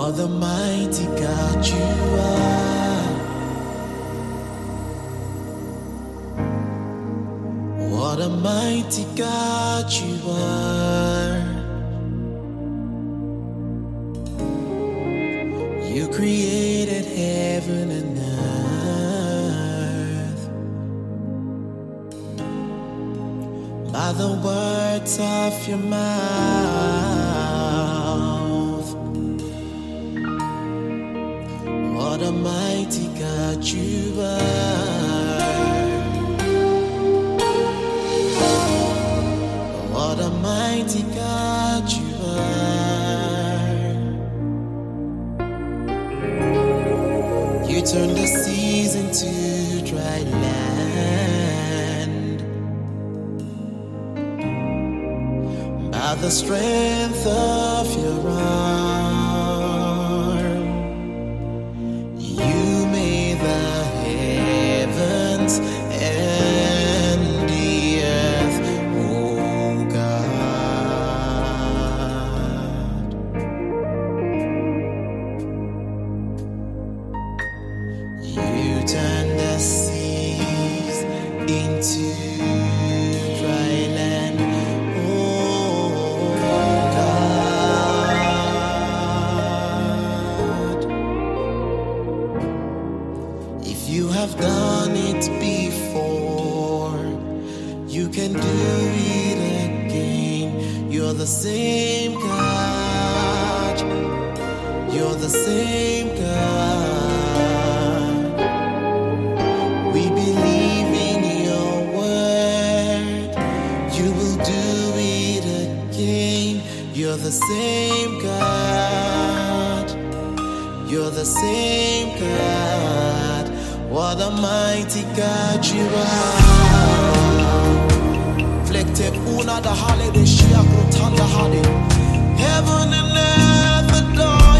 What a mighty God you are. What a mighty God you are. You created heaven and earth by the words of your mouth. What a mighty God you are. What a mighty God you are. You turn the seas into dry land by the strength of your arm. You made the heavens and the earth, oh God. You turned the seas into dry land, oh God. If you have done it before, you can do it again. You're the same God. You're the same God. We believe in your word. You will do it again. You're the same God. You're the same God. What a mighty God you are. Flekte una da hale de shia krotanda hale. Heaven and earth adore